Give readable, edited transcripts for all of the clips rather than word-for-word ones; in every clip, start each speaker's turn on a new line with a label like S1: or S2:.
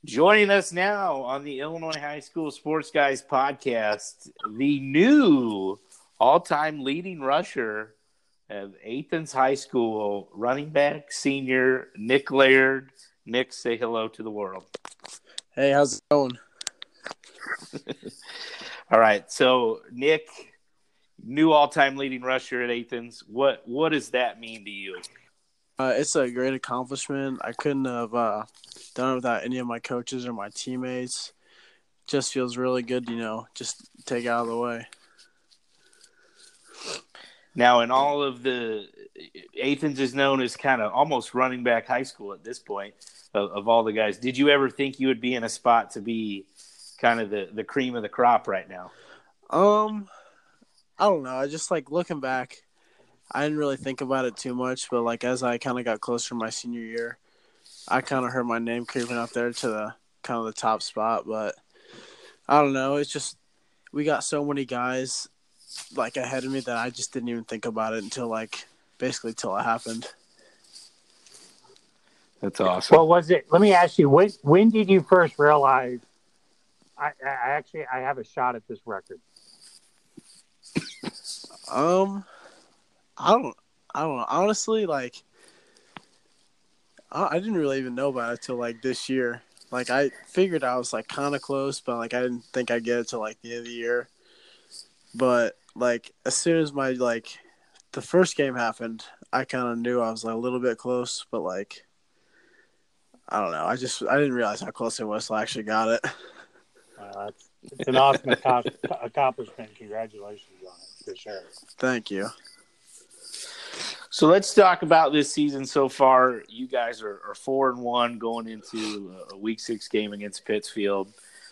S1: Joining us now on the Illinois High School Sports Guys podcast, the new all-time leading rusher of Athens High School, running back, senior Nick Laird. Nick, say hello to the world.
S2: Hey, how's it going?
S1: All right, so Nick, new all-time leading rusher at Athens. What does that mean to you?
S2: It's a great accomplishment. I couldn't have done it without any of my coaches or my teammates. Just feels really good, just take it out of the way.
S1: Now, in all of the Athens is known as kind of almost running back high school at this point of all the guys. Did you ever think you would be in a spot to be kind of the cream of the crop right now?
S2: I don't know. I just looking back, I didn't really think about it too much, but as I kind of got closer to my senior year, I kind of heard my name creeping up there to the kind of the top spot. But I don't know. It's just we got so many guys ahead of me that I just didn't even think about it until basically till it happened.
S1: That's awesome.
S3: What was it? Let me ask you, when did you first realize I have a shot at this record?
S2: I don't know. Honestly, I didn't really even know about it till this year. I figured I was kind of close, but I didn't think I'd get it till the end of the year. But as soon as my the first game happened, I kind of knew I was a little bit close, but I don't know. I didn't realize how close it was till I actually got it.
S3: It's an awesome accomplishment. Congratulations on it, for sure.
S2: Thank you.
S1: So let's talk about this season so far. You guys are 4-1 going into a Week 6 game against Pittsfield.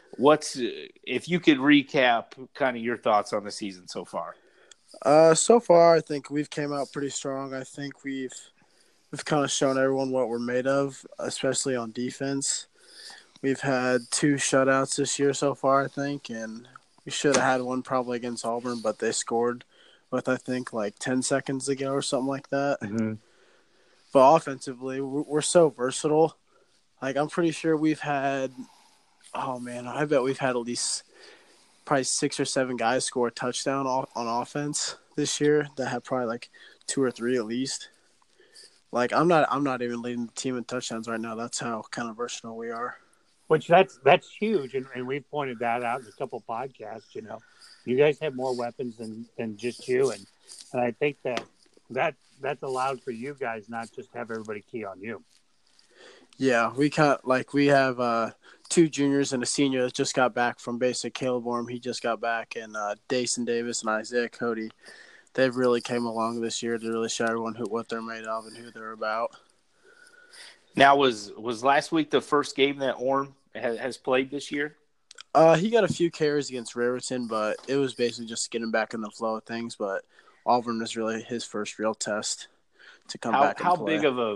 S1: If you could recap kind of your thoughts on the season so far?
S2: So far, I think we've came out pretty strong. I think we've kind of shown everyone what we're made of, especially on defense. We've had 2 shutouts this year so far, I think, and we should have had one probably against Auburn, but they scored with, I think, 10 seconds ago or something like that.
S1: Mm-hmm.
S2: But offensively, we're so versatile. I'm pretty sure we've had – oh, man, I bet we've had at least probably 6 or 7 guys score a touchdown on offense this year that have probably 2 or 3 at least. I'm not even leading the team in touchdowns right now. That's how kind of versatile we are.
S3: Which that's huge, and we've pointed that out in a couple podcasts. You guys have more weapons than just you, and I think that's allowed for you guys not just have everybody key on you.
S2: Yeah, we have 2 juniors and a senior that just got back from basic. Caleb Orm, he just got back, and Dason Davis and Isaiah Cody. They've really came along this year to really show everyone what they're made of and who they're about.
S1: Now, was last week the first game that Orm has played this year?
S2: He got a few carries against Riverton, but it was basically just getting back in the flow of things. But Auburn was really his first real test to come back and play.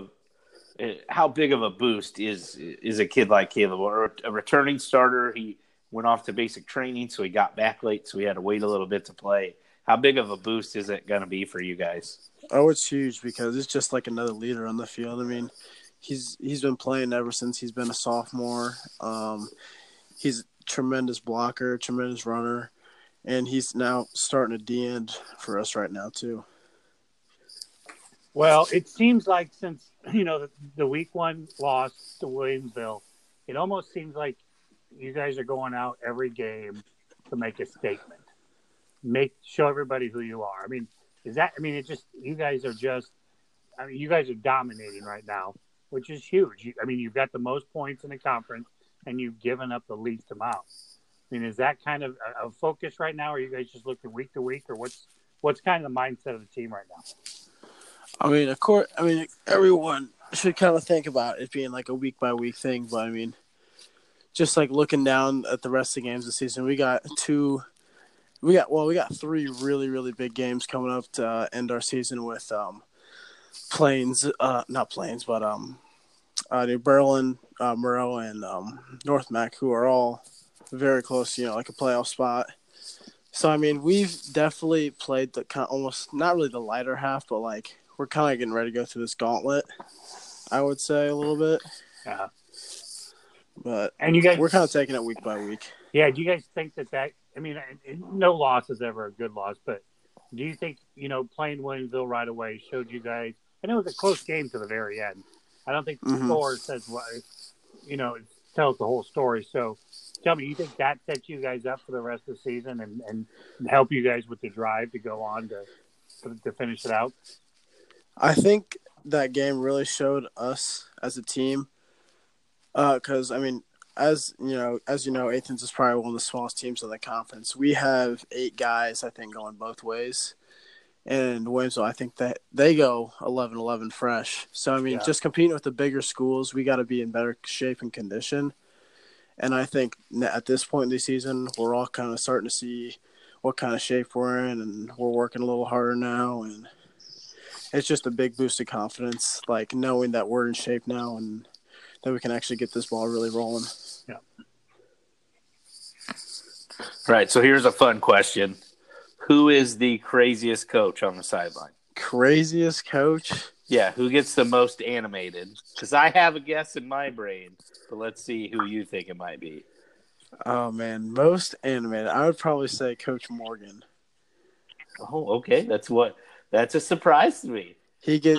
S1: How big of a boost is a kid like Caleb, or a returning starter? He went off to basic training, so he got back late, so he had to wait a little bit to play. How big of a boost is it going to be for you guys?
S2: Oh, it's huge because it's just another leader on the field. I mean, he's been playing ever since he's been a sophomore. He's a tremendous blocker, tremendous runner, and he's now starting to D-end for us right now too.
S3: Well, it seems like since the Week 1 loss to Williamsville, it almost seems like you guys are going out every game to make a statement, show everybody who you are. I mean, you guys are dominating right now, which is huge. You've got the most points in the conference, and you've given up the least amount. I mean, is that kind of a focus right now? Or are you guys just looking week to week, or what's kind of the mindset of the team right now?
S2: Of course, everyone should kind of think about it being a week by week thing. But just looking down at the rest of the games this season, we got 3 really, really big games coming up to end our season with New Berlin, Murrow, and North Mac, who are all very close, a playoff spot. So, we've definitely played the almost not really the lighter half, but we're kind of getting ready to go through this gauntlet, I would say, a little bit.
S3: Yeah.
S2: But
S3: And you guys,
S2: we're kind of taking it week by week.
S3: yeah, do you guys think that I mean, no loss is ever a good loss, but do you think, playing Williamsville right away showed you guys, and it was a close game to the very end. I don't think the score says what, it tells the whole story. So tell me, you think that sets you guys up for the rest of the season and help you guys with the drive to go on to finish it out?
S2: I think that game really showed us as a team because, I mean, as you know, Athens is probably one of the smallest teams in the conference. We have 8 guys, I think, going both ways. And Williamsville, I think that they go 11-11 fresh. So, I mean, just competing with the bigger schools, we got to be in better shape and condition. And I think at this point in the season, we're all kind of starting to see what kind of shape we're in, and we're working a little harder now. And it's just a big boost of confidence, like knowing that we're in shape now and that we can actually get this ball really rolling.
S3: Yeah.
S1: Right. So here's a fun question. Who is the craziest coach on the sideline?
S2: Craziest coach?
S1: Yeah, who gets the most animated? Because I have a guess in my brain, but let's see who you think it might be.
S2: Oh, man, most animated. I would probably say Coach Morgan.
S1: Oh, okay. That's a surprise to me. He gets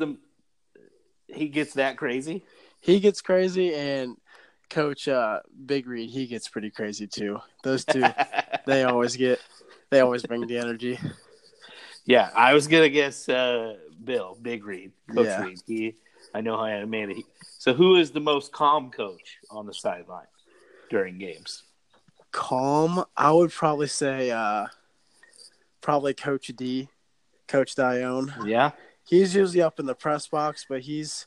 S1: that crazy?
S2: He gets crazy, and Coach Big Reed, he gets pretty crazy too. Those two, they always bring the energy.
S1: Yeah, I was gonna guess Bill Big Reed, Coach Reed. I know how animated he. So, who is the most calm coach on the sideline during games?
S2: Calm, I would probably say, probably Coach D, Coach Dione.
S1: Yeah,
S2: he's usually up in the press box, but he's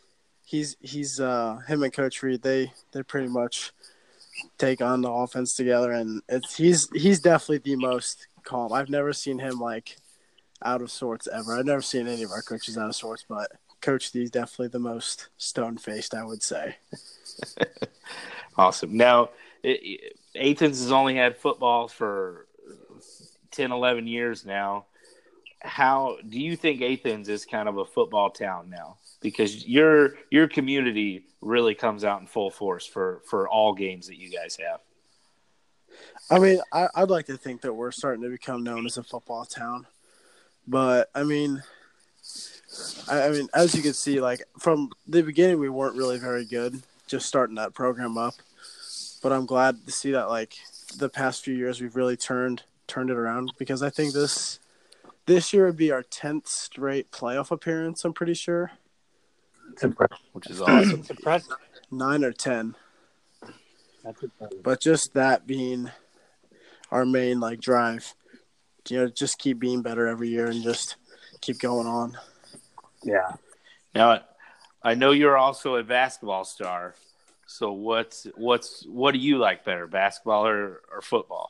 S2: him and Coach Reed. They pretty much take on the offense together, and he's definitely the most calm. I've never seen him like out of sorts ever. I've never seen any of our coaches out of sorts, but Coach D's definitely the most stone-faced, I would say.
S1: Awesome. Now, Athens has only had football for 10, 11 years now. How do you think Athens is kind of a football town now? Because your community really comes out in full force for all games that you guys have.
S2: I mean, I'd like to think that we're starting to become known as a football town. But, I mean, as you can see, like, from the beginning, we weren't really very good, just starting that program up. But I'm glad to see that, like, the past few years we've really turned it around, because I think this year would be our 10th straight playoff appearance, I'm pretty sure.
S3: It's impressive.
S1: Which is awesome.
S3: It's impressive.
S2: 9 or 10.
S3: That's impressive.
S2: But just that being our main, like, drive, just keep being better every year and just keep going on.
S3: Yeah.
S1: Now, I know you're also a basketball star. So what do you like better, basketball or football?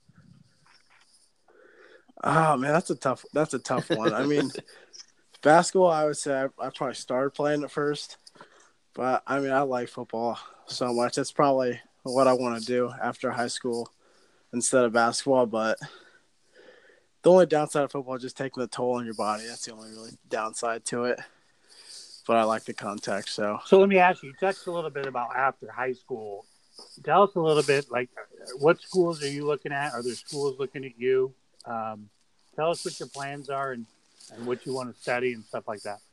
S2: Oh man, that's a tough one. I mean, basketball, I would say I probably started playing it first, but I mean, I like football so much. That's probably what I want to do after high school instead of basketball. But the only downside of football is just taking the toll on your body. That's the only really downside to it. But I like the contact. So
S3: let me ask you. You touched a little bit about after high school. Tell us a little bit, like, what schools are you looking at? Are there schools looking at you? Tell us what your plans are and what you want to study and stuff like that.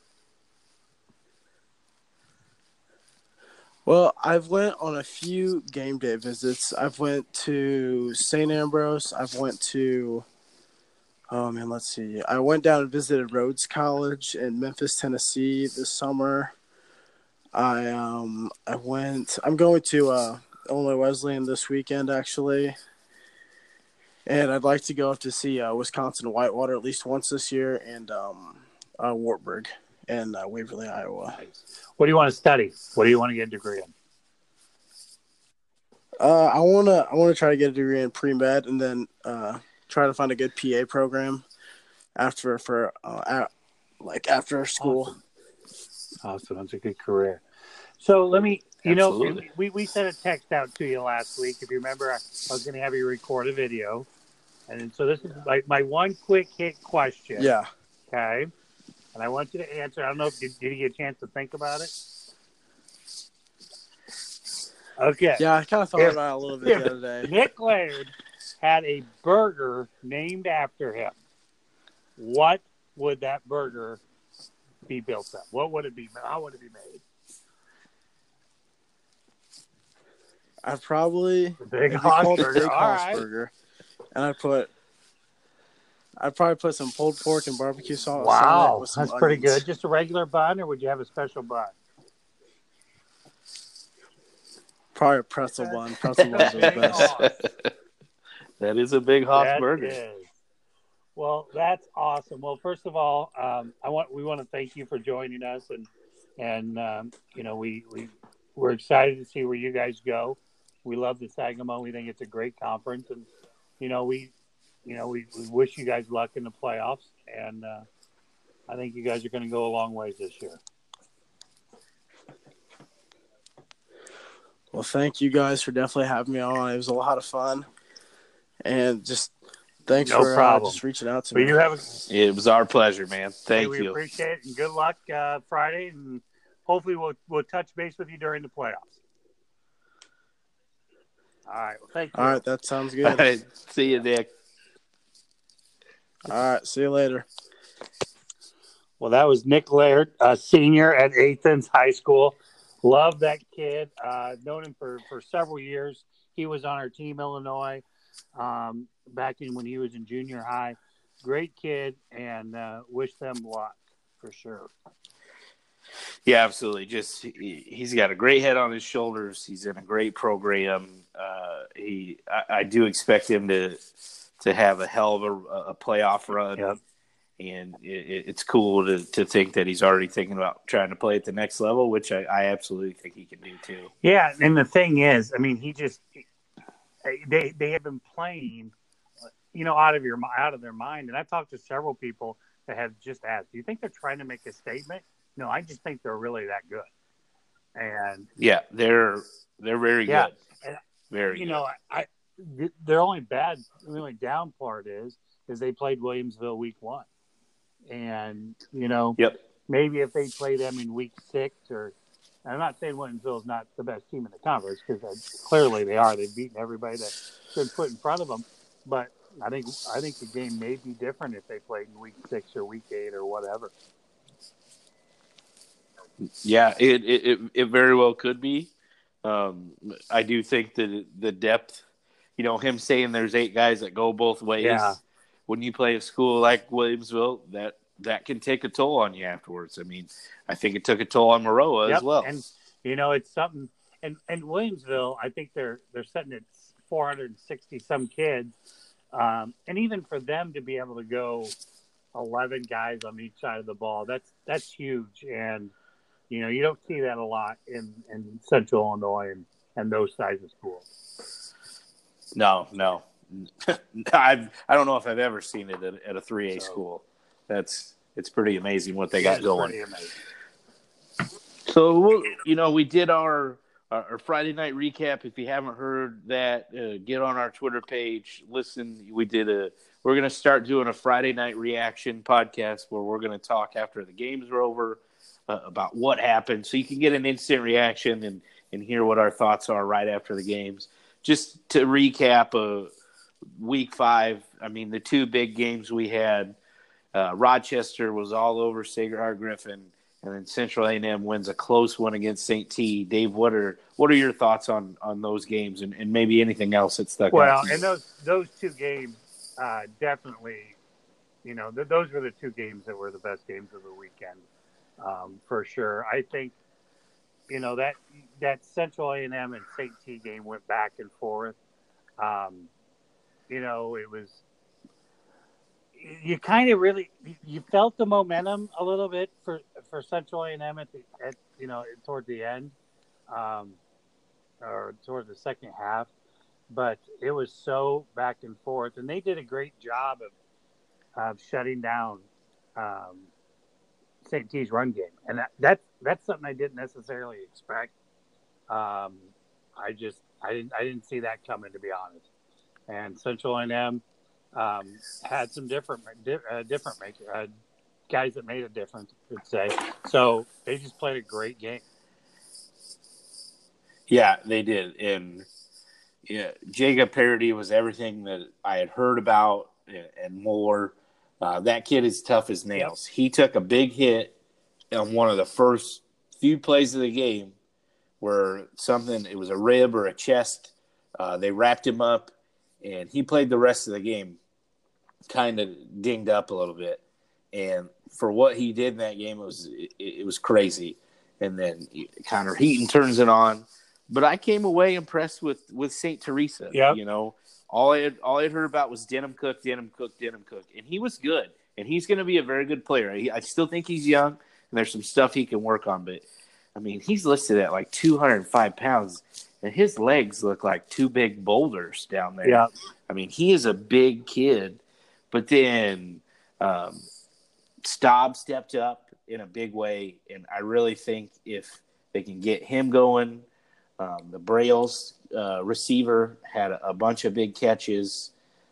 S2: Well, I've went on a few game day visits. I've went to St. Ambrose. I've went to, let's see. I went down and visited Rhodes College in Memphis, Tennessee this summer. I'm going to Illinois Wesleyan this weekend, actually. And I'd like to go up to see Wisconsin Whitewater at least once this year, and Wartburg and Waverly, Iowa.
S3: What do you want to study? What do you want to get a degree in?
S2: I wanna try to get a degree in pre-med, and then try to find a good PA program after school.
S3: Awesome. That's a good career. So let me,
S1: Absolutely.
S3: we sent a text out to you last week. If you remember, I was going to have you record a video. And so this is my one quick hit question.
S2: Yeah.
S3: Okay. And I want you to answer. I don't know if did you get a chance to think about it? Okay.
S2: Yeah, I kind of thought
S3: If,
S2: about it a little bit the other day.
S3: Nick Laird had a burger named after him, what would that burger be built of? What would it be? How would it be made?
S2: I'd probably
S3: The Big
S2: it'd be
S3: Hoss
S2: called the
S3: Burger.
S2: Big
S3: All
S2: Hoss
S3: right.
S2: Burger, and I'd probably put some pulled pork and barbecue sauce on it
S3: Wow,
S2: with some
S3: that's pretty
S2: onions.
S3: good. Just a regular bun, or would you have a special bun?
S2: Probably a pretzel bun. Pretzel buns are the
S3: Big
S2: best.
S3: Hoss.
S1: That is a big Hoss
S3: That
S1: burger.
S3: is. Well, that's awesome. Well, first of all, we want to thank you for joining us, and we're excited to see where you guys go. We love the Sangamo. We think it's a great conference, and we wish you guys luck in the playoffs. And I think you guys are going to go a long ways this year.
S2: Well, thank you guys for definitely having me on. It was a lot of fun, and just thanks
S3: No
S2: for
S3: problem.
S2: just reaching out to
S3: But
S2: me.
S3: you have
S1: It was our pleasure, man. Thank
S3: we
S1: you.
S3: appreciate it, and good luck Friday, and hopefully we'll touch base with you during the playoffs. All right. Well, thank you.
S2: All right, that sounds good.
S1: All right. See you, Nick.
S2: All right, see you later.
S3: Well, that was Nick Laird, a senior at Athens High School. Love that kid. Known him for several years. He was on our team, Illinois, back when he was in junior high. Great kid, and wish them luck for sure.
S1: Yeah, absolutely. Just he's got a great head on his shoulders. He's in a great program. I do expect him to have a hell of a playoff run.
S3: Yep.
S1: And it's cool to think that he's already thinking about trying to play at the next level, which I absolutely think he can do too.
S3: Yeah, and the thing is, I mean, they have been playing, out of their mind. And I've talked to several people that have just asked, "Do you think they're trying to make a statement?" No, I just think they're really that good. And
S1: yeah, they're very good.
S3: And,
S1: very good.
S3: Their only down part is they played Williamsville week 1. And,
S1: Yep.
S3: maybe if they play them in week 6 I'm not saying Williamsville is not the best team in the conference because clearly they are. They've beaten everybody that's been put in front of them. But I think the game may be different if they played in week 6 or week 8 or whatever.
S1: Yeah, it very well could be. I do think that the depth, him saying there's 8 guys that go both ways.
S3: Yeah.
S1: When you play a school like Williamsville, that can take a toll on you afterwards. I mean, I think it took a toll on Maroa as well.
S3: And it's something. And Williamsville, I think they're setting at 460 some kids, and even for them to be able to go 11 guys on each side of the ball, that's huge. And you don't see that a lot in Central Illinois and those size of schools.
S1: No. I don't know if I've ever seen it at a 3A school. It's pretty amazing what they got going.
S3: Pretty amazing.
S1: So we did our Friday night recap. If you haven't heard that, get on our Twitter page. Listen, we're going to start doing a Friday night reaction podcast where we're going to talk after the games are over about what happened, so you can get an instant reaction and hear what our thoughts are right after the games. Just to recap, week 5. I mean, the 2 big games we had. Rochester was all over Sacred Heart Griffin, and then Central A&M wins a close one against St. T. Dave, what are your thoughts on those games and maybe anything else that stuck out?
S3: Well, and those 2 games definitely, those were the 2 games that were the best games of the weekend, for sure. I think, that Central A&M and St. T game went back and forth. It was. You kind of really you felt the momentum a little bit for Central A&M at toward the end, or toward the second half, but it was so back and forth, and they did a great job of shutting down St. T's run game, and that's something I didn't necessarily expect. I didn't see that coming, to be honest. And Central A&M had some different guys that made a difference, I would say. So they just played a great game.
S1: Yeah, they did. And yeah, Jacob Parody was everything that I had heard about and more. That kid is tough as nails. Yep. He took a big hit on one of the first few plays of the game where it was a rib or a chest. They wrapped him up, and he played the rest of the game kind of dinged up a little bit. And for what he did in that game, it was crazy. And then Connor Heaton turns it on. But I came away impressed with St. Teresa.
S3: Yep.
S1: You know, all I had heard about was Denham Cook, and he was good. And he's going to be a very good player. I still think he's young, and there's some stuff he can work on. But I mean, he's listed at like 205 pounds, and his legs look like two big boulders down there.
S3: Yeah.
S1: I mean, he is a big kid. But then Staub stepped up in a big way, and I really think if they can get him going. The Braille's receiver had a bunch of big catches.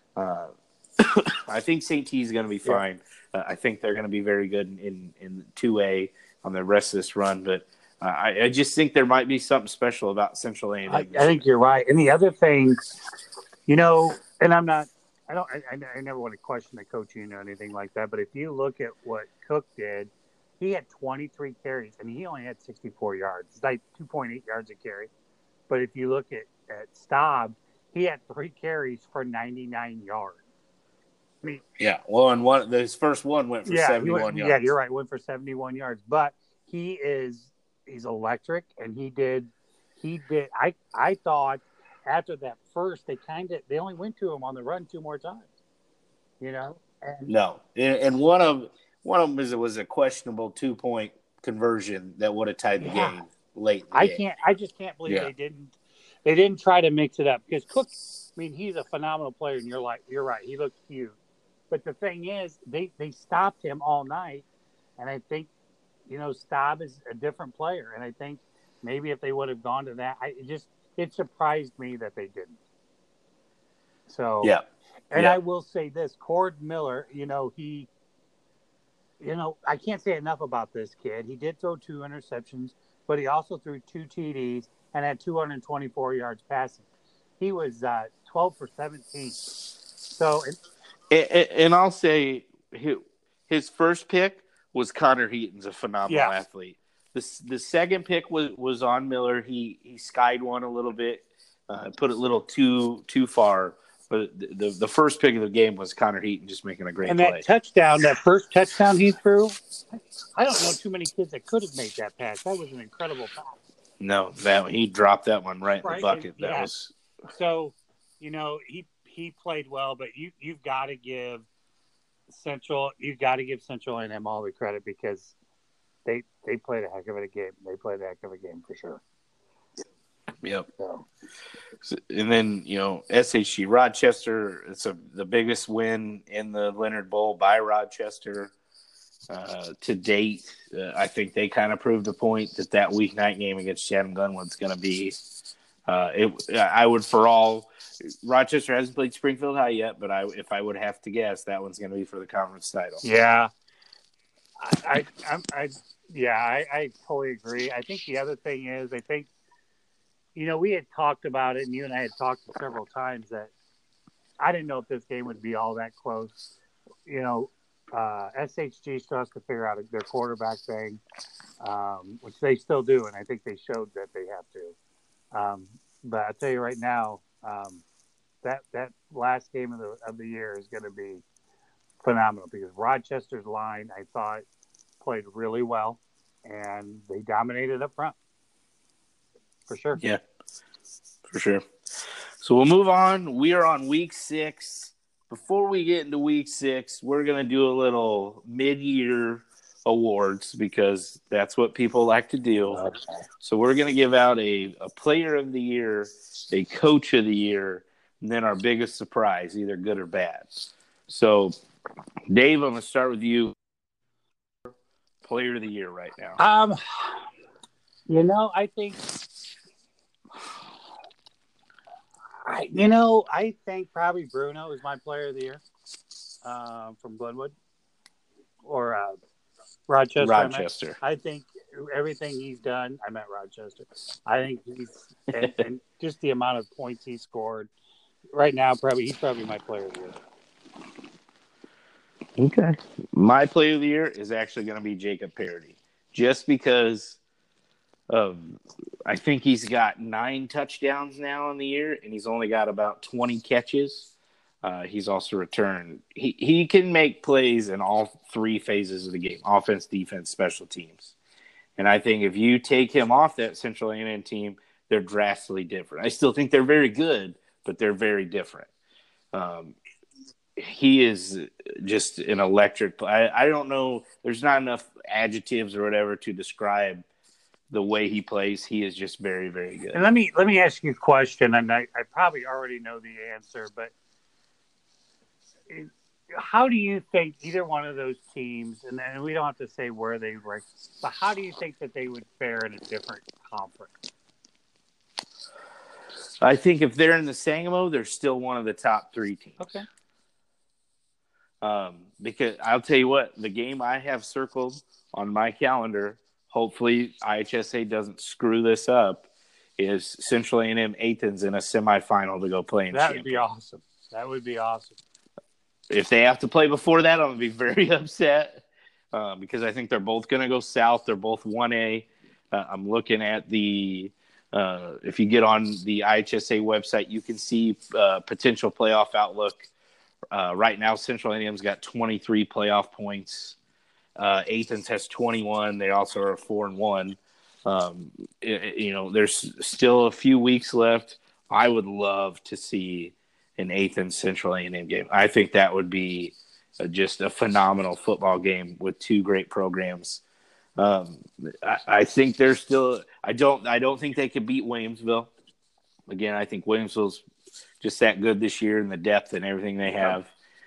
S1: I think St. T is going to be fine. Yeah. I think they're going to be very good in 2A on the rest of this run. But I just think there might be something special about Central A&M.
S3: I think you're right. And the other thing, you know, and I never want to question the coaching or anything like that. But if you look at what Cook did, he had 23 carries, and he only had 64 yards. It's like 2.8 yards a carry. But if you look at Staub, he had 3 carries for 99 yards. I mean,
S1: yeah, well, and his first one went for 71 yards.
S3: Yeah, you're right. Went for 71 yards. But he's electric, and he did. I thought after that first, they only went to him on the run 2 more times. You know.
S1: And one of them was a questionable 2-point conversion that would have tied the game late.
S3: I just can't believe they didn't try to mix it up because Cook. I mean, he's a phenomenal player, and you're right. He looked huge, but the thing is, they stopped him all night, and I think, you know, Staub is a different player, and I think maybe if they would have gone to that, it surprised me that they didn't. So I will say this: Cord Miller, I can't say enough about this kid. He did throw 2 interceptions, but he also threw 2 TDs and had 224 yards passing. He was 12 for 17. So,
S1: and I'll say his first pick was Connor Heaton's a phenomenal athlete. The second pick was on Miller. He skied one a little bit, put it a little too far. But the first pick of the game was Connor Heaton just making a great play.
S3: And that first touchdown he threw, I don't know too many kids that could have made that pass. That was an incredible pass.
S1: No, he dropped that one right in the bucket.
S3: So, he played well, but you've got to give Central A&M all the credit because they played a heck of a game. They played a heck of a game for sure.
S1: Yep. And then, SHG Rochester, it's the biggest win in the Leonard Bowl by Rochester to date. I think they kind of proved the point that week night game against Chatham Gunwood's going to be. Rochester hasn't played Springfield High yet, but if I would have to guess, that one's going to be for the conference title.
S3: Yeah. I totally agree. I think the other thing is, we had talked about it, and you and I had talked several times that I didn't know if this game would be all that close. SHG still has to figure out their quarterback thing, which they still do, and I think they showed that they have to. But I'll tell you right now, that last game of the year is going to be phenomenal because Rochester's line, I thought, played really well, and they dominated up front. For sure.
S1: Yeah, for sure. So we'll move on. We are on week 6. Before we get into week 6, we're going to do a little mid-year awards because that's what people like to do. Okay. So we're going to give out a player of the year, a coach of the year, and then our biggest surprise, either good or bad. So, Dave, I'm going to start with you. Player of the year right now.
S3: I think – I think probably Bruno is my player of the year from Glenwood. Or
S1: Rochester.
S3: I think everything he's done. I met Rochester. I think and just the amount of points he scored right now. He's probably my player of the year.
S1: Okay. My player of the year is actually going to be Jacob Parody, just because of I think he's got 9 touchdowns now in the year, and he's only got about 20 catches. He's also returned. He can make plays in all 3 phases of the game: offense, defense, special teams. And I think if you take him off that Central A&M team, they're drastically different. I still think they're very good, but they're very different. He is just an electric. I don't know. There's not enough adjectives or whatever to describe the way he plays. He is just very, very good.
S3: And let me ask you a question, and I probably already know the answer, but how do you think either one of those teams, and we don't have to say where they rank, but how do you think that they would fare in a different conference?
S1: I think if they're in the Sangamo, they're still one of the top 3 teams.
S3: Okay.
S1: Because I'll tell you what, the game I have circled on my calendar, hopefully IHSA doesn't screw this up, is Central A&M Athens in a semifinal to go play in
S3: That
S1: Champaign.
S3: would be awesome. That would be awesome.
S1: If they have to play before that, I'm going to be very upset because I think they're both going to go south. They're both 1A. I'm looking at the if you get on the IHSA website, you can see potential playoff outlook. Right now, Central A&M's got 23 playoff points. Athens has 21. They also are 4-1. There's still a few weeks left. I would love to see an Athens Central A&M game. I think that would be just a phenomenal football game with 2 great programs. I think they're still. I don't think they could beat Williamsville. Again, I think Williamsville's just that good this year and the depth and everything they have.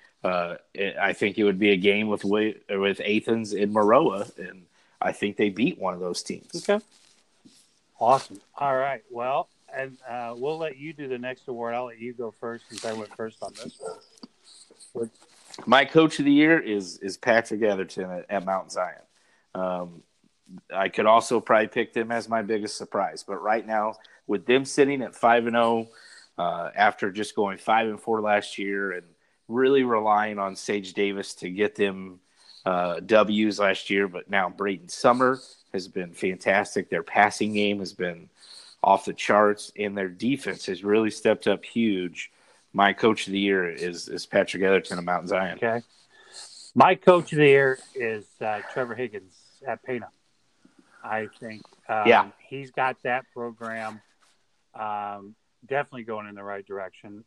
S1: I think it would be a game with Athens and Maroa, and I think they beat one of those teams.
S3: Okay. Awesome. All right. Well, and we'll let you do the next award. I'll let you go first since I went first on this one.
S1: My coach of the year is Patrick Etherton at Mount Zion. I could also probably pick them as my biggest surprise, but right now with them sitting at 5-0 after just going 5-4 last year and really relying on Sage Davis to get them W's last year, but now Braden Summer has been fantastic. Their passing game has been off the charts, and their defense has really stepped up huge. My coach of the year is Patrick Etherton of Mount Zion.
S3: Okay. My coach of the year is Trevor Higgins at Pana. I think he's got that program definitely going in the right direction.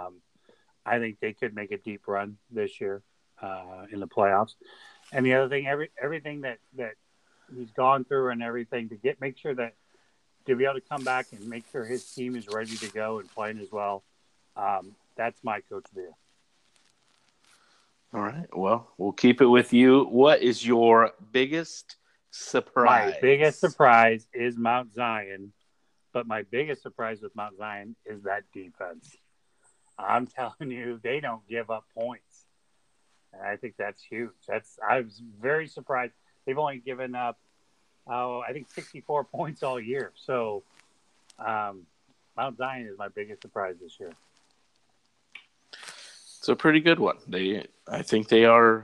S3: I think they could make a deep run this year in the playoffs. And the other thing, everything that he's gone through and everything make sure that to be able to come back and make sure his team is ready to go and playing as well. That's my coach of the year.
S1: All right. Well, we'll keep it with you. What is your biggest surprise?
S3: My biggest surprise is Mount Zion, but my biggest surprise with Mount Zion is that defense. I'm telling you, they don't give up points. And I think that's huge. I was very surprised. They've only given up, I think 64 points all year. So Mount Zion is my biggest surprise this year.
S1: It's a pretty good one. I think they are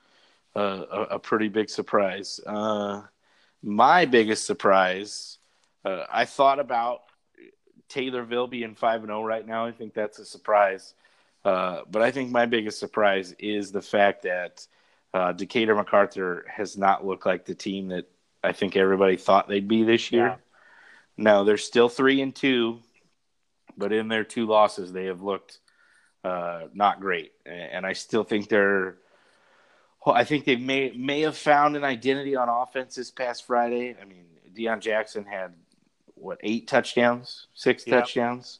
S1: a pretty big surprise. My biggest surprise, I thought about Taylorville being 5-0 right now. I think that's a surprise. But I think my biggest surprise is the fact that Decatur MacArthur has not looked like the team that I think everybody thought they'd be this year.
S3: Yeah.
S1: No, they're still 3-2, but in their 2 losses, they have looked not great. And I still think I think they may have found an identity on offense this past Friday. I mean, Deion Jackson had 8 touchdowns, 6 touchdowns.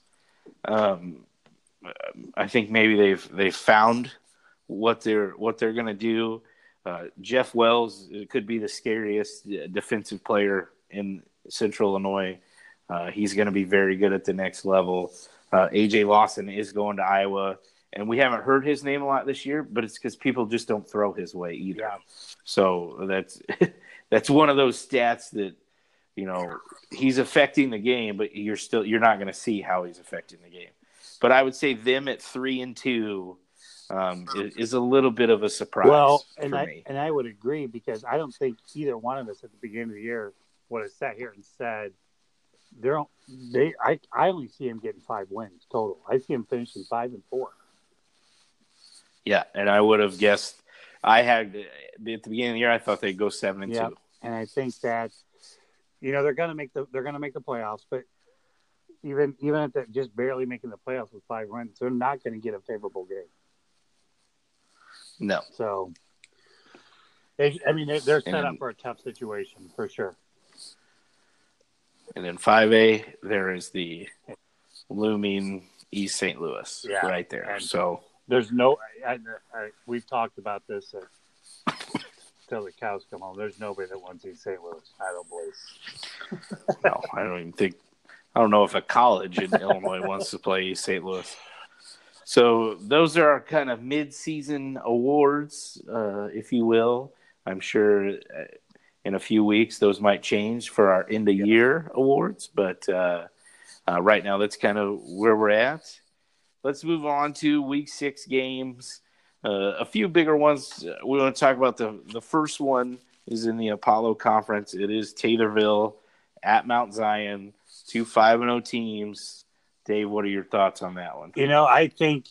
S1: I think maybe they've found what they're going to do. Jeff Wells could be the scariest defensive player in Central Illinois. He's going to be very good at the next level. AJ Lawson is going to Iowa, and we haven't heard his name a lot this year, but it's because people just don't throw his way either.
S3: Yeah.
S1: So that's one of those stats that, he's affecting the game, but you're not going to see how he's affecting the game. But I would say them at 3-2 is a little bit of a surprise for me.
S3: And I would agree, because I don't think either one of us at the beginning of the year would have sat here and said I only see him getting 5 wins total. I see him finishing 5-4.
S1: Yeah, and I would have guessed. I had at the beginning of the year, I thought they'd go 7-2.
S3: Yeah, and I think that they're going to make the playoffs, but even if they're just barely making the playoffs with 5 wins, they're not going to get a favorable game.
S1: No.
S3: So, they're set up for a tough situation for sure.
S1: And then 5A, there is the looming East St. Louis right there.
S3: And
S1: so
S3: there's no. We've talked about this till the cows come home. There's nobody that wants East St. Louis. I don't believe.
S1: No, I don't even think. I don't know if a college in Illinois wants to play East St. Louis. So those are our kind of mid-season awards, if you will. I'm sure in a few weeks those might change for our end-of-year awards, but right now that's kind of where we're at. Let's move on to Week 6 games. A few bigger ones. We want to talk about the first one is in the Apollo Conference. It is Taylorville at Mount Zion, 2 5-0 teams. Dave, what are your thoughts on that one?
S3: I think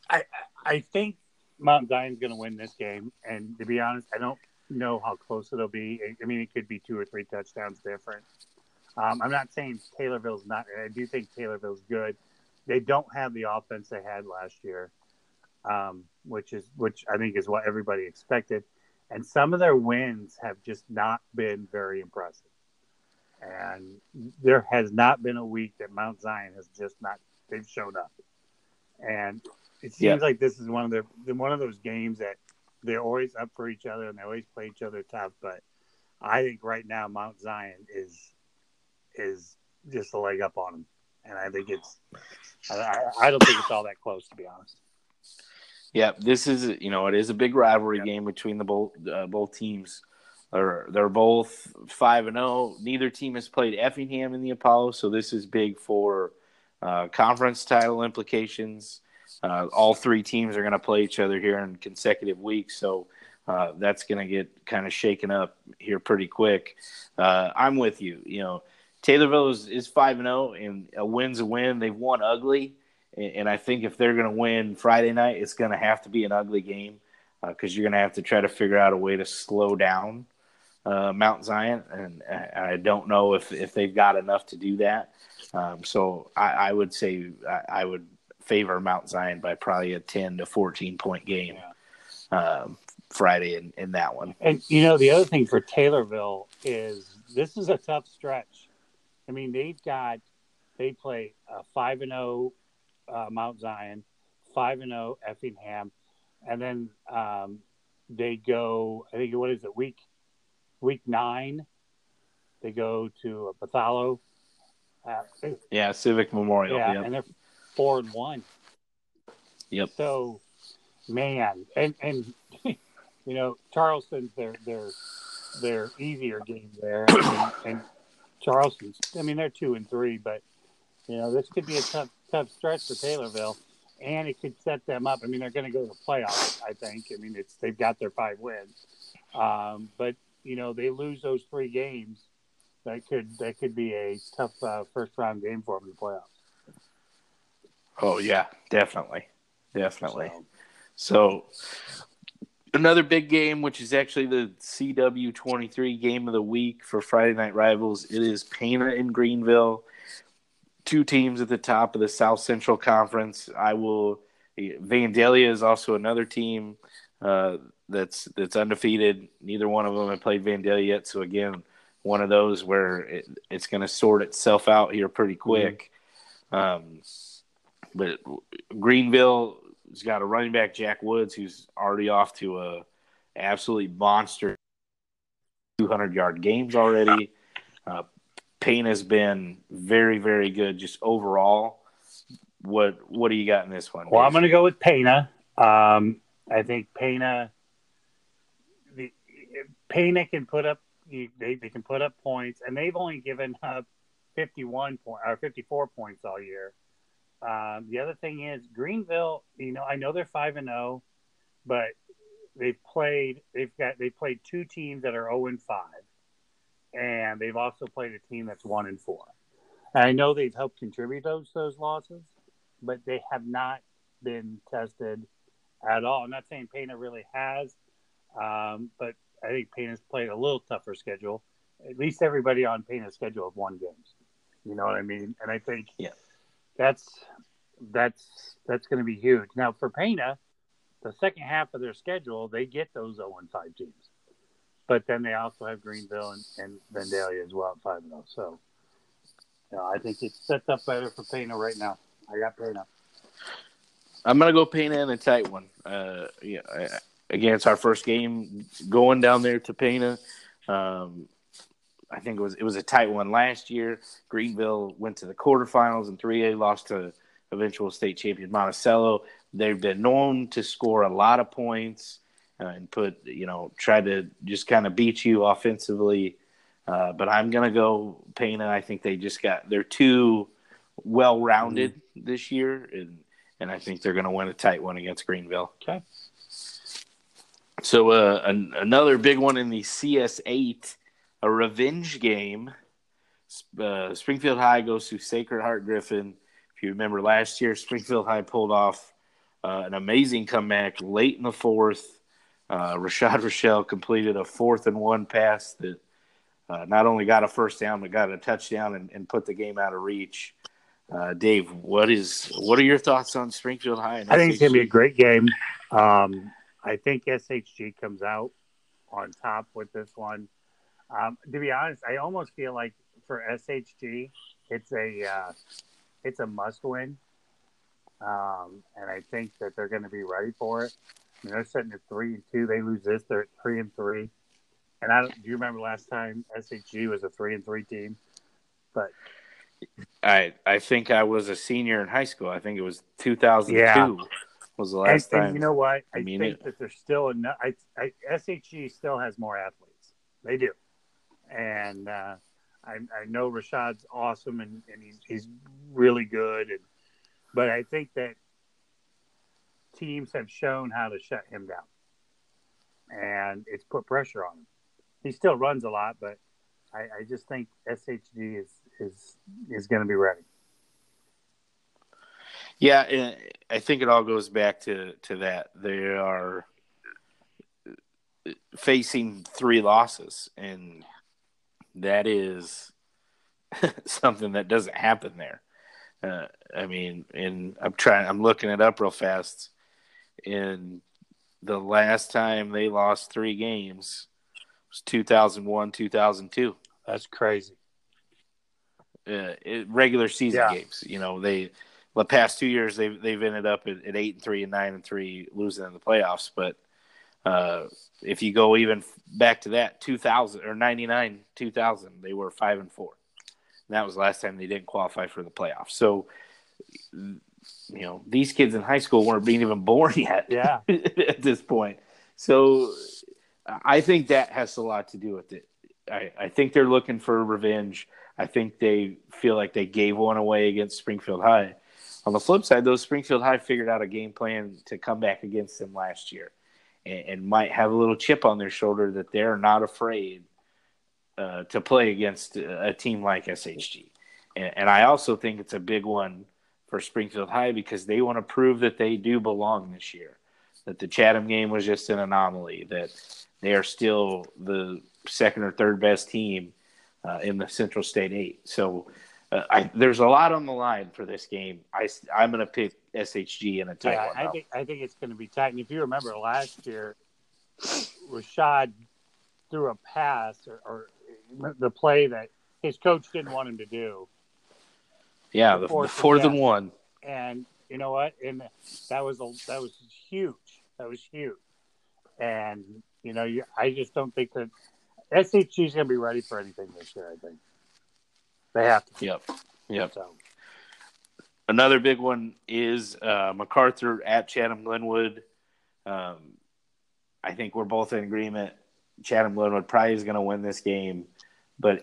S3: Mount Zion's going to win this game, and to be honest, I don't know how close it'll be. I mean, it could be 2 or 3 touchdowns different. I'm not saying Taylorville's not. I do think Taylorville's good. They don't have the offense they had last year, which I think is what everybody expected. And some of their wins have just not been very impressive. And there has not been a week that Mount Zion has just not. They've showed up, and it seems like this is one of those games that they're always up for each other and they always play each other tough. But I think right now Mount Zion is just a leg up on them, and I think I don't think it's all that close, to be honest.
S1: Yeah, this is it is a big rivalry game between the both teams. They're both 5-0. Neither team has played Effingham in the Apollo, so this is big for conference title implications. All 3 teams are going to play each other here in consecutive weeks, so that's going to get kind of shaken up here pretty quick. I'm with you. Taylorville is 5-0, and a win's a win. They've won ugly, and I think if they're going to win Friday night, it's going to have to be an ugly game because you're going to have to try to figure out a way to slow down Mount Zion, and I don't know if they've got enough to do that. So I would say I would favor Mount Zion by probably a 10 to 14 point game Friday in that one.
S3: And the other thing for Taylorville is this is a tough stretch. I mean, they play 5-0 Mount Zion, 5-0 Effingham, and then they go. I think week 9, they go to Pathalo.
S1: Civic Memorial.
S3: Yeah, and they're 4-1.
S1: Yep.
S3: So, man, and Charleston's their easier game there, and Charleston's. I mean, they're 2-3, but this could be a tough stretch for Taylorville, and it could set them up. I mean, they're going to go to the playoffs. I think. I mean, they've got their 5 wins, but they lose those 3 games. That could be a tough first round game for them in the playoffs.
S1: Oh yeah, definitely. So another big game, which is actually the CW23 game of the week for Friday Night Rivals. It is Pana in Greenville. 2 teams at the top of the South Central Conference. Vandalia is also another team that's undefeated. Neither one of them have played Vandalia yet. So again, one of those where it's going to sort itself out here pretty quick. Mm-hmm. But Greenville has got a running back, Jack Woods, who's already off to a absolutely monster 200-yard games already. Payne has been very, very good just overall. What do you got in this one?
S3: Well,
S1: Dave?
S3: I'm going to go with Pena. I think Pena can put up they can put up points, and they've only given up 54 points all year. The other thing is Greenville. I know they're 5-0, but they played 2 teams that are 0-5, and they've also played a team that's 1-4. And I know they've helped contribute those losses, but they have not been tested at all. I'm not saying Pena really has, but I think Pena's played a little tougher schedule. At least everybody on Pena's schedule have won games. You know what I mean? And I think that's going to be huge. Now for Pena, the second half of their schedule, they get those 0-5 teams, but then they also have Greenville and Vandalia as well at 5-0. So, I think it sets up better for Pena right now. I got Pena.
S1: I'm gonna go Pena in a tight one. Again, it's our first game going down there to Pena. I think it was a tight one last year. Greenville went to the quarterfinals in 3A, lost to eventual state champion Monticello. They've been known to score a lot of points and try to just kind of beat you offensively. But I'm gonna go Pena. I think they're too well-rounded this year, and I think they're going to win a tight one against Greenville.
S3: Okay.
S1: So another big one in the CS8, a revenge game. Springfield High goes to Sacred Heart Griffin. If you remember last year, Springfield High pulled off an amazing comeback late in the fourth. Rashad Rochelle completed a 4th-and-1 pass that not only got a first down, but got a touchdown and put the game out of reach. Dave, what are your thoughts on Springfield High? And
S3: I think
S1: SHG?
S3: it's going to be a great game. I think SHG comes out on top with this one. To be honest, I almost feel like for SHG, it's a must-win, and I think that they're going to be ready for it. I mean, they're sitting at 3-2. They lose this, they're at 3-3. And do you remember last time SHG was a 3-3 team? But
S1: I think I was a senior in high school. I think it was 2002 was the last time.
S3: And you know what? I think that there's still enough. SHG still has more athletes. They do. And I know Rashad's awesome and he's really good. But I think that teams have shown how to shut him down. And it's put pressure on him. He still runs a lot, but I just think SHG is going to be ready.
S1: Yeah, I think it all goes back to that. They are facing 3 losses, and that is something that doesn't happen there. I'm looking it up real fast. In the last time they lost 3 games was 2001, 2002.
S3: That's crazy.
S1: Regular season games. The past 2 years they've ended up at 8-3 and 9-3, losing in the playoffs. But if you go even back to that 2000 or 99, 2000, they were 5-4. And that was the last time they didn't qualify for the playoffs. So, these kids in high school weren't being even born yet.
S3: Yeah.
S1: At this point. So I think that has a lot to do with it. I think they're looking for revenge. I think they feel like they gave one away against Springfield High. On the flip side, though, Springfield High figured out a game plan to come back against them last year and might have a little chip on their shoulder that they're not afraid to play against a team like SHG. And I also think it's a big one for Springfield High because they want to prove that they do belong this year, that the Chatham game was just an anomaly, that they are still the second or third best team in the Central State 8. So there's a lot on the line for this game. I'm going to pick SHG in a tight one.
S3: I think it's going to be tight. And if you remember last year, Rashad threw a pass or the play that his coach didn't want him to do.
S1: Yeah, the 4th-and-1.
S3: And you know what? And that was huge. That was huge. And I just don't think that SHG is going to be ready for anything this year. I think they have to.
S1: Yep.
S3: So.
S1: Another big one is MacArthur at Chatham Glenwood. I think we're both in agreement. Chatham Glenwood probably is going to win this game, but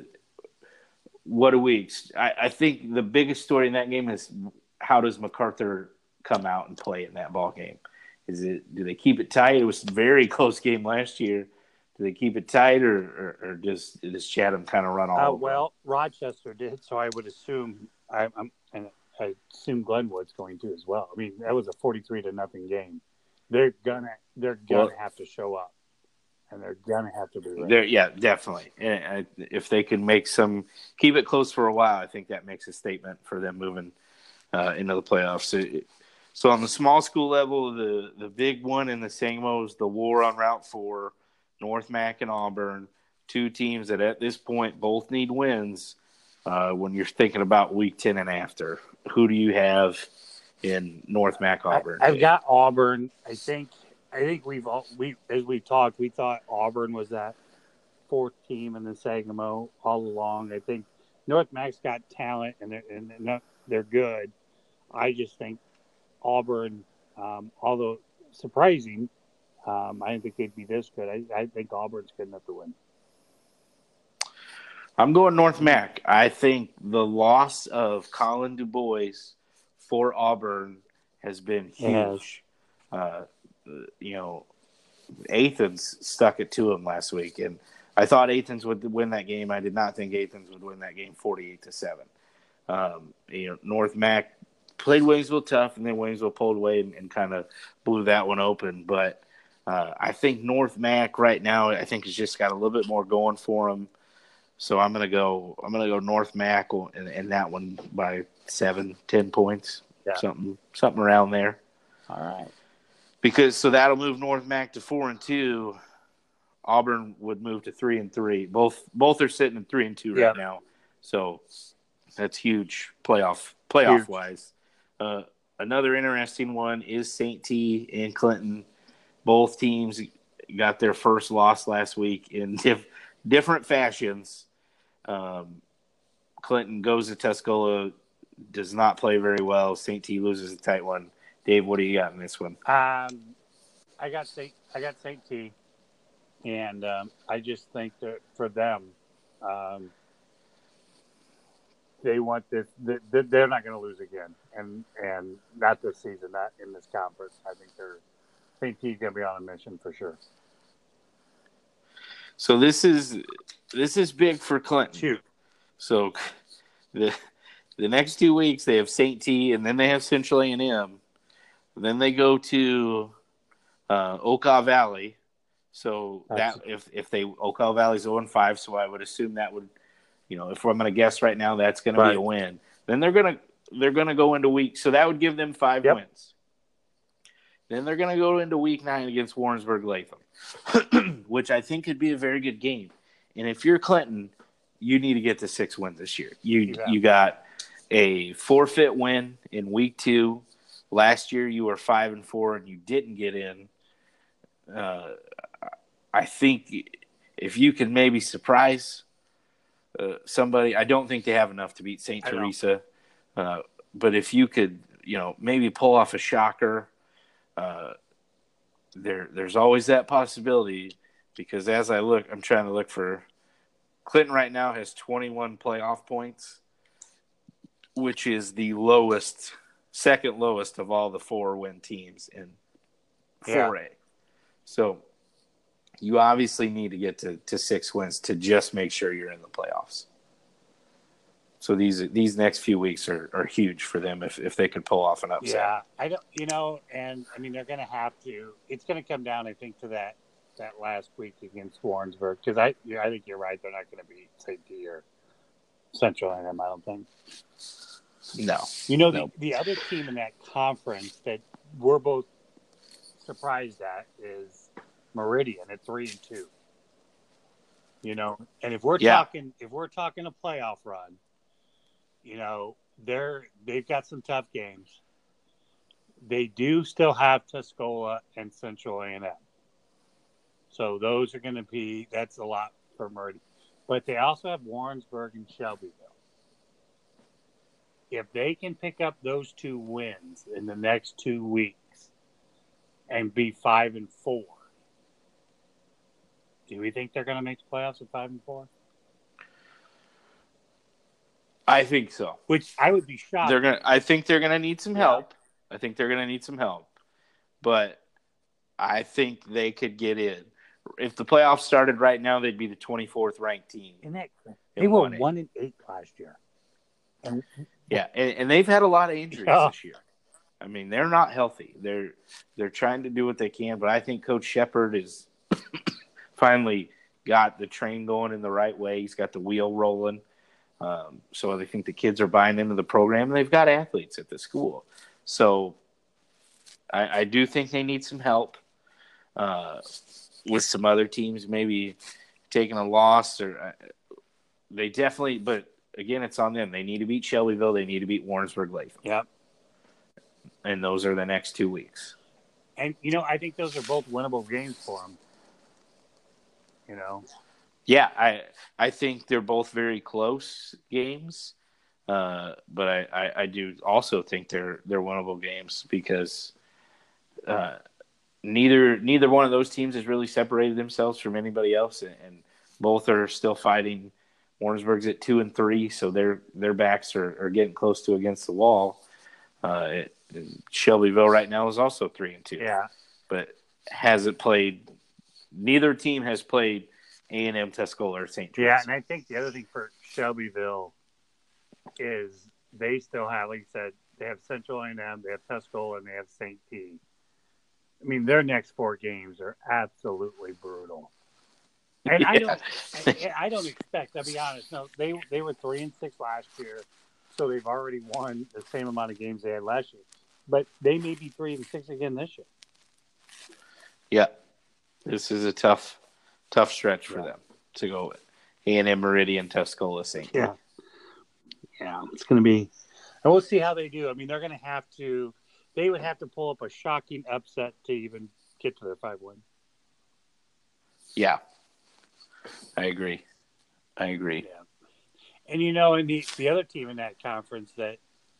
S1: I think the biggest story in that game is how does MacArthur come out and play in that ball game? Do they keep it tight? It was a very close game last year. Do they keep it tight, or does Chatham kind of run all over?
S3: Well, Rochester did, so I would assume I assume Glenwood's going to as well. I mean, that was a 43-0 game. They're gonna have to show up, and they're gonna have to be ready.
S1: Yeah, definitely. And if they can keep it close for a while, I think that makes a statement for them moving into the playoffs. So on the small school level, the big one in the SAMO is the war on Route 4, North Mac and Auburn, two teams that at this point both need wins when you're thinking about Week 10 and after. Who do you have in North Mac Auburn?
S3: I've got Auburn. I think as we've talked, we thought Auburn was that fourth team in the Sangamo all along. I think North Mac's got talent and they're good. I just think Auburn, although surprising, I didn't think they'd be this good. I think Auburn's good enough to win.
S1: I'm going North Mac. I think the loss of Colin Du Bois for Auburn has been huge. Athens stuck it to him last week, and I thought Athens would win that game. I did not think Athens would win that game 48-7. North Mac played Waynesville tough, and then Waynesville pulled away and kind of blew that one open. But I think North Mac right now, I think has just got a little bit more going for him. So I'm gonna go North Mac in that one by 7-10 points, something around there.
S3: All right.
S1: Because that'll move North Mac to 4-2. Auburn would move to 3-3. Both are sitting in 3-2 right now. So that's huge playoff wise. Another interesting one is St. T and Clinton. Both teams got their first loss last week in different fashions. Clinton goes to Tuscola, does not play very well. St. T loses a tight one. Dave, what do you got in this one?
S3: I got St. T, and I just think that for them, they want this. They're not going to lose again, and not this season, not in this conference. I think St. T's going to be on a mission for sure.
S1: So this is big for Clinton.
S3: Shoot.
S1: So the next 2 weeks they have St. T, and then they have Central A&M. Then they go to Okaw Valley. So that if Okaw Valley's 0-5, so I would assume that would, if I'm going to guess right now, that's going to be a win. Then they're gonna go into week, so that would give them 5 wins. Then they're going to go into week 9 against Warrensburg Latham, which I think could be a very good game. And if you're Clinton, you need to get to 6 wins this year. You got a forfeit win in week 2. Last year you were 5-4 and you didn't get in. I think if you can maybe surprise somebody, I don't think they have enough to beat St. Teresa. But if you could, maybe pull off a shocker, there's always that possibility, because as I'm trying to look for Clinton right now has 21 playoff points, which is the second lowest of all the 4-win teams in 4A. So you obviously need to get to 6 wins to just make sure you're in the playoffs. So these next few weeks are huge for them if they could pull off an upset.
S3: Yeah, I don't, and I mean they're going to have to. It's going to come down, I think, to that last week against Warrensburg, because I think you're right. They're not going to beat St. T or Central A&M, I don't think.
S1: No.
S3: The other team in that conference that we're both surprised at is Meridian at 3-2. And if we're talking a playoff run, they've got some tough games. They do still have Tuscola and Central A&M. So those are going to be, that's a lot for Meridian. But they also have Warrensburg and Shelbyville. if they can pick up those 2 wins in the next 2 weeks and be 5-4, do we think they're going to make the playoffs at 5-4?
S1: I think so.
S3: Which I would be shocked.
S1: I think they're gonna need some help. I think they're gonna need some help, but I think they could get in. If the playoffs started right now, they'd be the 24th ranked team.
S3: They were 1-8 last year.
S1: And they've had a lot of injuries this year. I mean, they're not healthy. They're trying to do what they can, but I think Coach Shepard is finally got the train going in the right way. He's got the wheel rolling. So I think the kids are buying into the program. They've got athletes at the school. So I do think they need some help with some other teams maybe taking a loss. They definitely – but, again, it's on them. They need to beat Shelbyville. They need to beat Warrensburg-Latham.
S3: Yep.
S1: And those are the next 2 weeks.
S3: And, I think those are both winnable games for them.
S1: Yeah, I think they're both very close games, but I do also think they're winnable games because neither one of those teams has really separated themselves from anybody else, and both are still fighting. Warrensburg's at 2-3, so their backs are getting close to against the wall. Shelbyville right now is also 3-2.
S3: Yeah,
S1: but hasn't played. Neither team has played A&M, Tuscola, or St. Teresa.
S3: Yeah, and I think the other thing for Shelbyville is they still have, like you said, they have Central A&M, they have Tuscola, and they have St. P. I mean, their next 4 games are absolutely brutal. And yeah. I don't expect. I'll be honest. No, they were 3-6 last year, so they've already won the same amount of games they had last year. But they may be 3-6 again this year.
S1: Yeah, this is a tough stretch for them to go with. A&M, Meridian, Tuscola, St.
S3: Yeah, it's going to be. And we'll see how they do. I mean, they're going to have to. They would have to pull up a shocking upset to even get to their 5-win.
S1: Yeah, I agree.
S3: Yeah. And and the other team in that conference that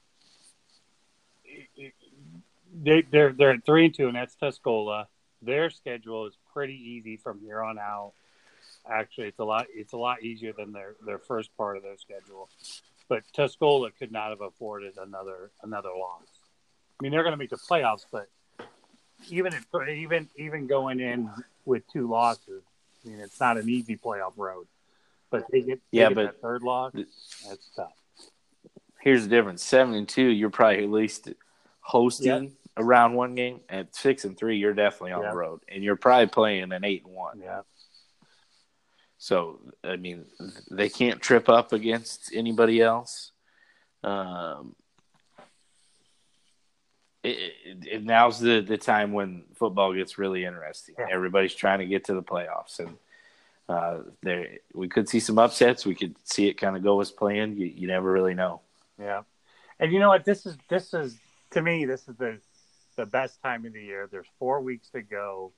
S3: they're at 3-2, and that's Tuscola. Their schedule is pretty easy from here on out. Actually, it's a lot easier than their first part of their schedule. But Tuscola could not have afforded another loss. I mean, they're going to make the playoffs, but even going in with 2 losses, I mean, it's not an easy playoff road. But they get that third loss. That's tough.
S1: Here's the difference: 7-2, you're probably at least hosting a round 1 game. At 6-3, you're definitely on the road, and you're probably playing an 8-1.
S3: Yeah.
S1: So I mean, they can't trip up against anybody else. Now's the time when football gets really interesting. Yeah. Everybody's trying to get to the playoffs, and we could see some upsets. We could see it kind of go as planned. You never really know.
S3: Yeah, and you know what? This is to me, this is the best time of the year. There's 4 weeks to go,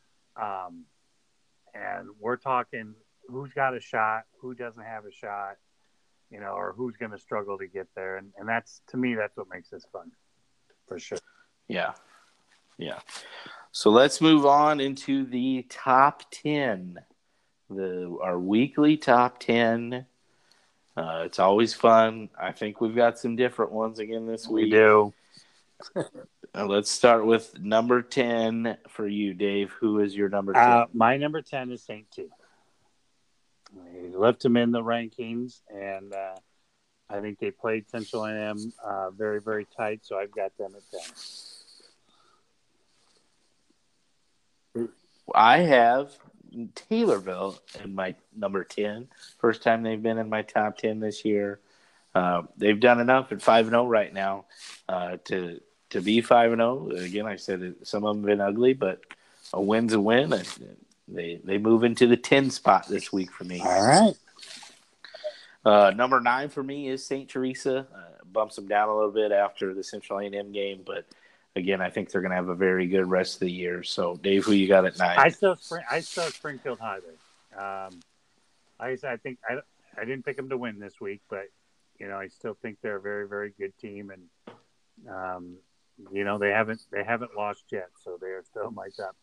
S3: and we're talking who's got a shot, who doesn't have a shot, or who's going to struggle to get there, and that's, to me, that's what makes this fun. For sure.
S1: Yeah. So let's move on into the top 10, our weekly top 10. It's always fun. I think we've got some different ones again this week.
S3: We do.
S1: Let's start with number 10 for you, Dave. Who is your number 10?
S3: My number 10 is St. T. We left him in the rankings, and I think they played Central A&M very, very tight, so I've got them at 10.
S1: I have Taylorville in my number 10. First time they've been in my top 10 this year. They've done enough at 5-0 right now to be 5-0. Again, I said some of them have been ugly, but a win's a win. They move into the 10 spot this week for me.
S3: All right.
S1: Number 9 for me is St. Teresa. Bumps them down a little bit after the Central A&M game, but again, I think they're going to have a very good rest of the year. So, Dave, who you got at 9?
S3: I still Springfield High there. Like I said, I think I didn't pick them to win this week, but I still think they're a very, very good team, and they haven't lost yet, so they are still in my top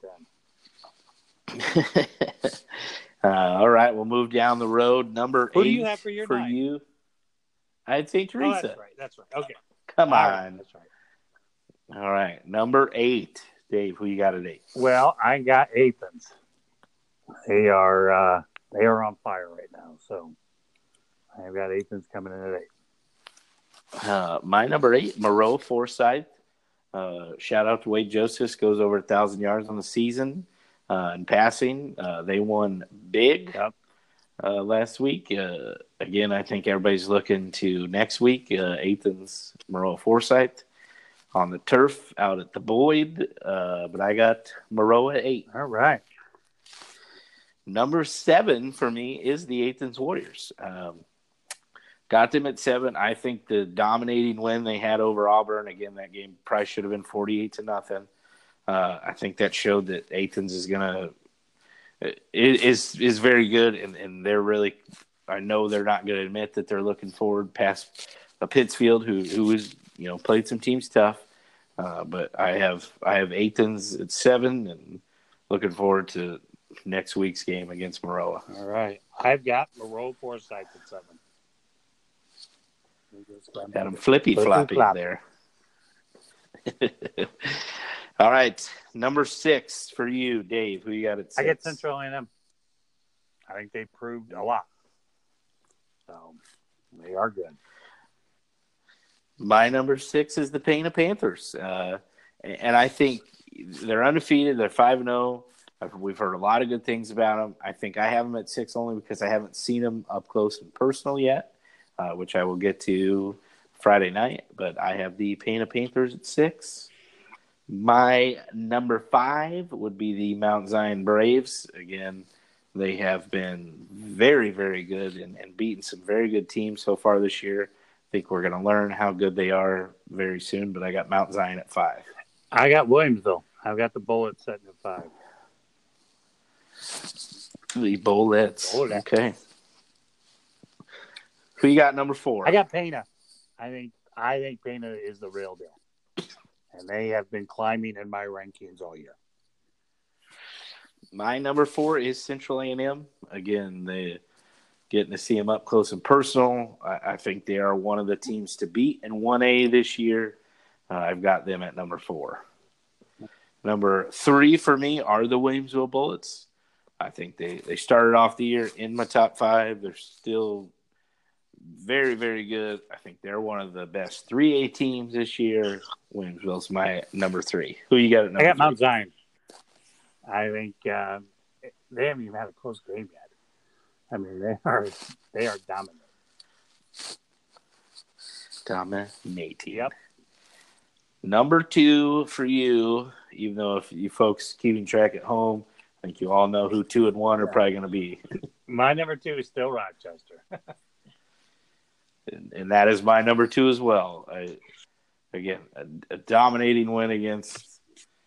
S3: 10.
S1: All right, we'll move down the road. Number
S3: Who
S1: 8
S3: do you have for your 9?
S1: you. I'd say
S3: Oh,
S1: Teresa.
S3: that's right. Okay,
S1: Come
S3: all
S1: on.
S3: right, that's right.
S1: All right, number 8, Dave. Who you got at 8?
S3: Well, I got Athens. They are on fire right now, so I've got Athens coming in at 8.
S1: My number 8, Moreau Forsyth. Shout out to Wade Joseph, goes over 1,000 yards on the season in passing. They won big last week. Again, I think everybody's looking to next week. Athens, Moreau Forsyth on the turf out at the Boyd. But I got Moreau at 8.
S3: All right.
S1: Number 7 for me is the Athens Warriors. Got them at 7. I think the dominating win they had over Auburn, again, that game probably should have been 48-0. I think that showed that Athens is is very good, and they're really. I know they're not going to admit that they're looking forward past a Pittsfield who is played some teams tough, but I have Athens at 7, and looking forward to next week's game against Moreau.
S3: All right, I've got Moreau Forsyth at 7.
S1: Got him flippy there. All right, number 6 for you, Dave. Who you got at 6?
S3: I get Central A&M. I think they proved a lot, so they are good.
S1: My number 6 is the Pana Panthers, and I think they're undefeated. They're 5-0. We've heard a lot of good things about them. I think I have them at 6 only because I haven't seen them up close and personal yet. Which I will get to Friday night, but I have the Pana Panthers at 6. My number 5 would be the Mount Zion Braves. Again, they have been very, very good and beaten some very good teams so far this year. I think we're going to learn how good they are very soon, but I got Mount Zion at 5.
S3: I got Williamsville. I've got the Bullets setting at 5.
S1: The Bullets. Okay. Who you got number 4?
S3: I got Pana. I think Pana is the real deal, and they have been climbing in my rankings all year.
S1: My number 4 is Central A&M. Again, they getting to see them up close and personal. I think they are one of the teams to beat in 1A this year. I've got them at number 4. Number 3 for me are the Williamsville Bullets. I think they started off the year in my top 5. They're still very, very good. I think they're one of the best 3A teams this year. Williamsville's my number 3. Who you got at number 3?
S3: I got Mount Zion. I think they haven't even had a close game yet. I mean, they are dominant.
S1: Dominating.
S3: Yep.
S1: Number 2 for you, even though if you folks keeping track at home, I think you all know who 2 and 1 are probably going to be.
S3: My number 2 is still Rochester.
S1: And that is my number 2 as well. A dominating win against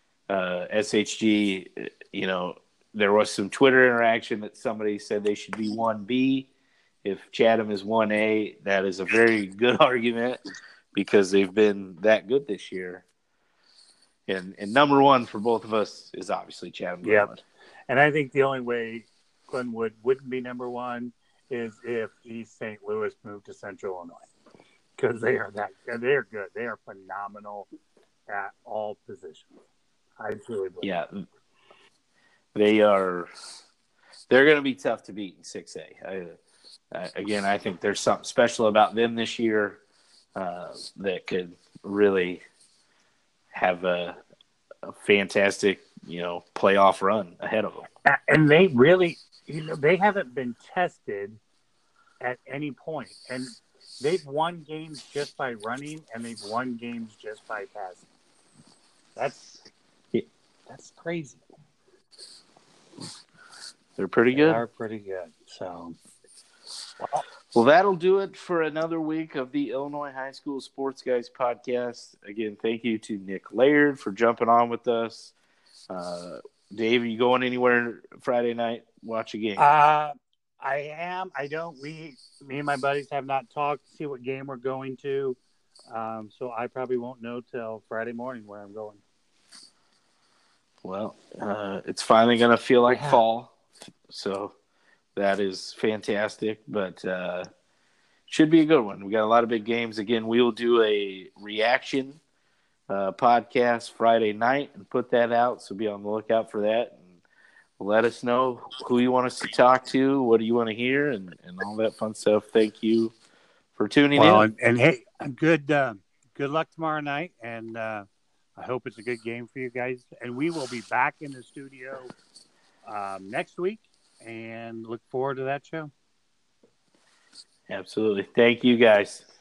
S1: SHG. There was some Twitter interaction that somebody said they should be 1B if Chatham is 1A. That is a very good argument because they've been that good this year. And number 1 for both of us is obviously Chatham.
S3: Yep. And I think the only way Glenwood wouldn't be number 1 is if East St. Louis moved to Central Illinois, because they're good. They are phenomenal at all positions. I truly believe.
S1: Yeah, they are. They're going to be tough to beat in 6A. I think there's something special about them this year that could really have a fantastic, playoff run ahead of them.
S3: And they really. They haven't been tested at any point. And they've won games just by running, and they've won games just by passing. That's crazy.
S1: They're pretty good.
S3: They are pretty good. So,
S1: well, that'll do it for another week of the Illinois High School Sports Guys podcast. Again, thank you to Nick Laird for jumping on with us. Dave, are you going anywhere Friday night? Watch a game?
S3: I I am. I don't. Me and my buddies have not talked to see what game we're going to. So I probably won't know till Friday morning where I'm going.
S1: Well, it's finally going to feel like
S3: Yeah.
S1: fall, so that is fantastic. But should be a good one. We got a lot of big games. Again, we will do a reaction podcast Friday night and put that out. So be on the lookout for that. And let us know who you want us to talk to, what do you want to hear, and all that fun stuff. Thank you for tuning in.
S3: And hey, good luck tomorrow night, and I hope it's a good game for you guys. And we will be back in the studio next week, and look forward to that show.
S1: Absolutely. Thank you, guys.